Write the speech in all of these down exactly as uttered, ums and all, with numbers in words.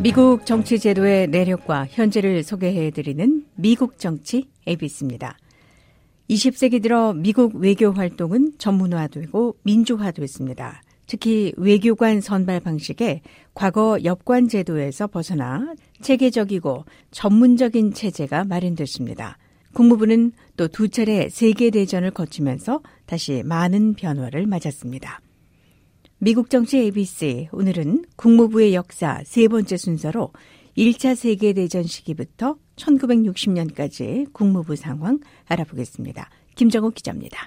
미국 정치 제도의 내력과 현재를 소개해드리는 미국 정치 에이비씨입니다. 이십 세기 들어 미국 외교 활동은 전문화되고 민주화됐습니다. 특히 외교관 선발 방식에 과거 엽관 제도에서 벗어나 체계적이고 전문적인 체제가 마련됐습니다. 국무부는 또 두 차례 세계대전을 거치면서 다시 많은 변화를 맞았습니다. 미국 정치 에이비씨, 오늘은 국무부의 역사 세 번째 순서로 일 차 세계대전 시기부터 천구백육십 년까지 국무부 상황 알아보겠습니다. 김정욱 기자입니다.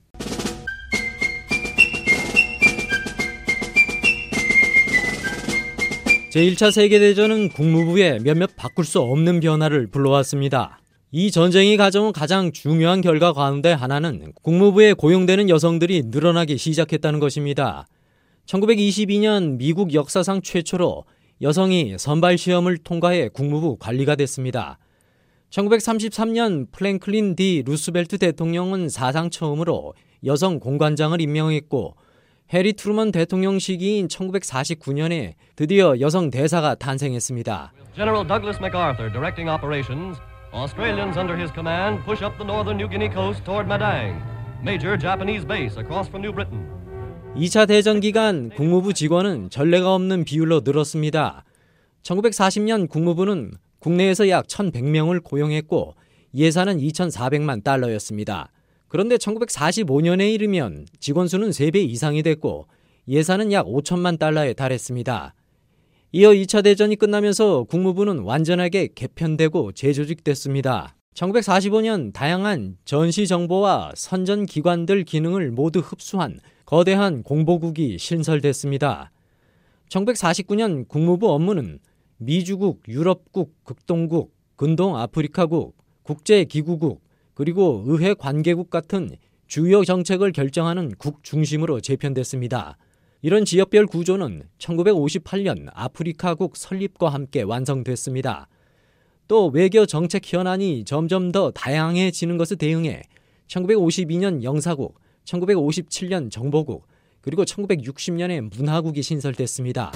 제일 차 세계대전은 국무부에 몇몇 바꿀 수 없는 변화를 불러왔습니다. 이 전쟁이 가져온 가장 중요한 결과 가운데 하나는 국무부에 고용되는 여성들이 늘어나기 시작했다는 것입니다. 천구백이십이 년 미국 역사상 최초로 여성이 선발 시험을 통과해 국무부 관리가 됐습니다. 천구백삼십삼 년 프랭클린 디 루스벨트 대통령은 사상 처음으로 여성 공관장을 임명했고, 해리 트루먼 대통령 시기인 천구백사십구 년에 드디어 여성 대사가 탄생했습니다. General Douglas MacArthur directing operations, Australians under his command push up the northern New Guinea coast toward Madang, major Japanese base across from New Britain. 이 차 대전 기간 국무부 직원은 전례가 없는 비율로 늘었습니다. 천구백사십 년 국무부는 국내에서 약 천백 명을 고용했고 예산은 이천사백만 달러였습니다. 그런데 천구백사십오 년에 이르면 직원 수는 세 배 이상이 됐고 예산은 약 오천만 달러에 달했습니다. 이어 이 차 대전이 끝나면서 국무부는 완전하게 개편되고 재조직됐습니다. 천구백사십오 년 다양한 전시 정보와 선전 기관들 기능을 모두 흡수한 거대한 공보국이 신설됐습니다. 천구백사십구 년 국무부 업무는 미주국, 유럽국, 극동국, 근동아프리카국, 국제기구국, 그리고 의회 관계국 같은 주요 정책을 결정하는 국 중심으로 재편됐습니다. 이런 지역별 구조는 천구백오십팔 년 아프리카국 설립과 함께 완성됐습니다. 또 외교 정책 현안이 점점 더 다양해지는 것에 대응해 천구백오십이 년 영사국, 천구백오십칠 년 정보국, 그리고 천구백육십 년에 문화국이 신설됐습니다.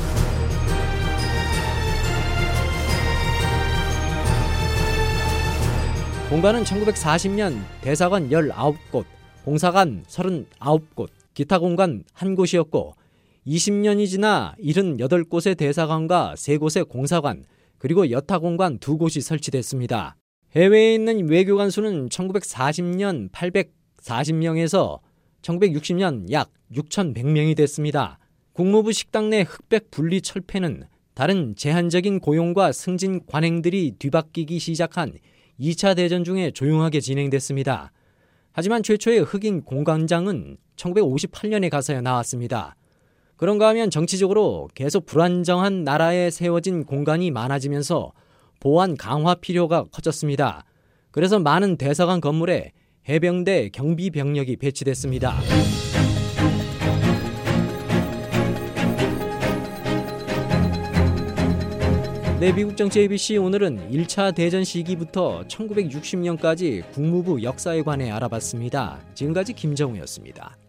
공관은 천구백사십 년 대사관 열아홉 곳, 공사관 서른아홉 곳, 기타 공관 한 곳이었고 이십 년이 지나 칠십팔 곳의 대사관과 세 곳의 공사관, 그리고 여타 공관 두 곳이 설치됐습니다. 해외에 있는 외교관 수는 천구백사십 년 팔백사십 명에서 천구백육십 년 약 육천백 명이 됐습니다. 국무부 식당 내 흑백 분리 철폐는 다른 제한적인 고용과 승진 관행들이 뒤바뀌기 시작한 이 차 대전 중에 조용하게 진행됐습니다. 하지만 최초의 흑인 공관장은 천구백오십팔 년에 가서야 나왔습니다. 그런가 하면 정치적으로 계속 불안정한 나라에 세워진 공관이 많아지면서 보안 강화 필요가 커졌습니다. 그래서 많은 대사관 건물에 해병대 경비 병력이 배치됐습니다. 네, 미국 정치 에이비씨, 오늘은 일 차 대전 시기부터 천구백육십 년까지 국무부 역사에 관해 알아봤습니다. 지금까지 김정우였습니다.